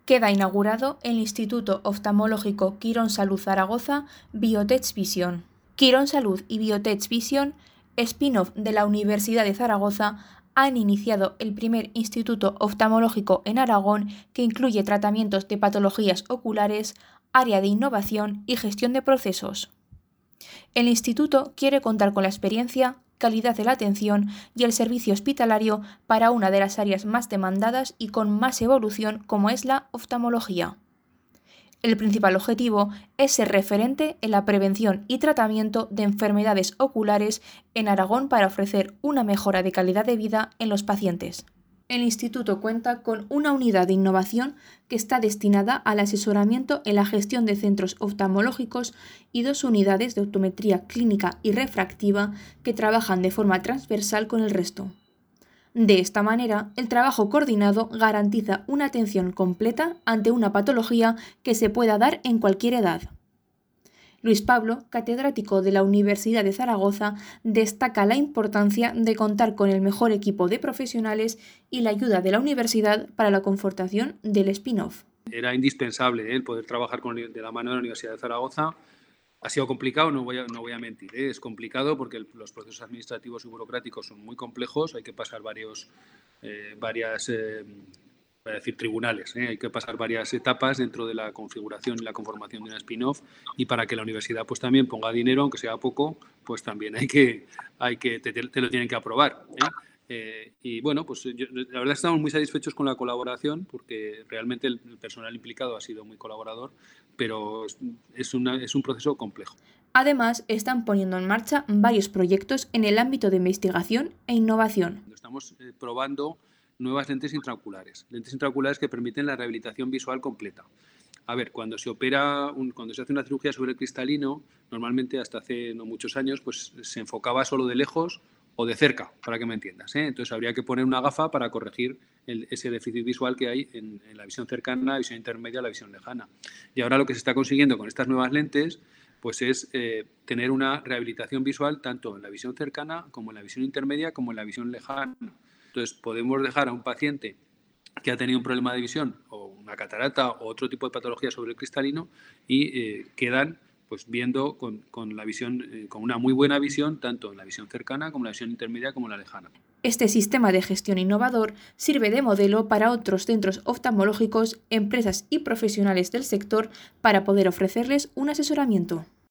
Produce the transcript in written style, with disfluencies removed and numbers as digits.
Queda inaugurado el Instituto Oftalmológico Quirón Salud Zaragoza Biotech Vision. Quirón Salud y Biotech Vision, spin-off de la Universidad de Zaragoza, han iniciado el primer instituto oftalmológico en Aragón que incluye tratamientos de patologías oculares, área de innovación y gestión de procesos. El instituto quiere contar con la experiencia, calidad de la atención y el servicio hospitalario para una de las áreas más demandadas y con más evolución como es la oftalmología. El principal objetivo es ser referente en la prevención y tratamiento de enfermedades oculares en Aragón para ofrecer una mejora de calidad de vida en los pacientes. El instituto cuenta con una unidad de innovación que está destinada al asesoramiento en la gestión de centros oftalmológicos y 2 unidades de optometría clínica y refractiva que trabajan de forma transversal con el resto. De esta manera, el trabajo coordinado garantiza una atención completa ante una patología que se pueda dar en cualquier edad. Luis Pablo, catedrático de la Universidad de Zaragoza, destaca la importancia de contar con el mejor equipo de profesionales y la ayuda de la universidad para la confortación del spin-off. Era indispensable el poder trabajar de la mano de la Universidad de Zaragoza. Ha sido complicado, no voy a mentir, es complicado porque los procesos administrativos y burocráticos son muy complejos, hay que pasar tribunales, hay que pasar varias etapas dentro de la configuración y la conformación de una spin-off, y para que la universidad pues también ponga dinero, aunque sea poco, pues también te lo tienen que aprobar. Y bueno, pues la verdad estamos muy satisfechos con la colaboración porque realmente el personal implicado ha sido muy colaborador, pero es un proceso complejo. Además, están poniendo en marcha varios proyectos en el ámbito de investigación e innovación. Estamos probando nuevas lentes intraoculares que permiten la rehabilitación visual completa. A ver, cuando se hace una cirugía sobre el cristalino, normalmente hasta hace no muchos años, pues se enfocaba solo de lejos o de cerca, para que me entiendas, ¿eh? Entonces habría que poner una gafa para corregir ese déficit visual que hay en la visión cercana, la visión intermedia, la visión lejana. Y ahora lo que se está consiguiendo con estas nuevas lentes pues es tener una rehabilitación visual tanto en la visión cercana como en la visión intermedia como en la visión lejana. Entonces podemos dejar a un paciente que ha tenido un problema de visión o una catarata o otro tipo de patología sobre el cristalino y quedan pues viendo con la visión, con una muy buena visión tanto en la visión cercana como en la visión intermedia como en la lejana. Este sistema de gestión innovador sirve de modelo para otros centros oftalmológicos, empresas y profesionales del sector para poder ofrecerles un asesoramiento.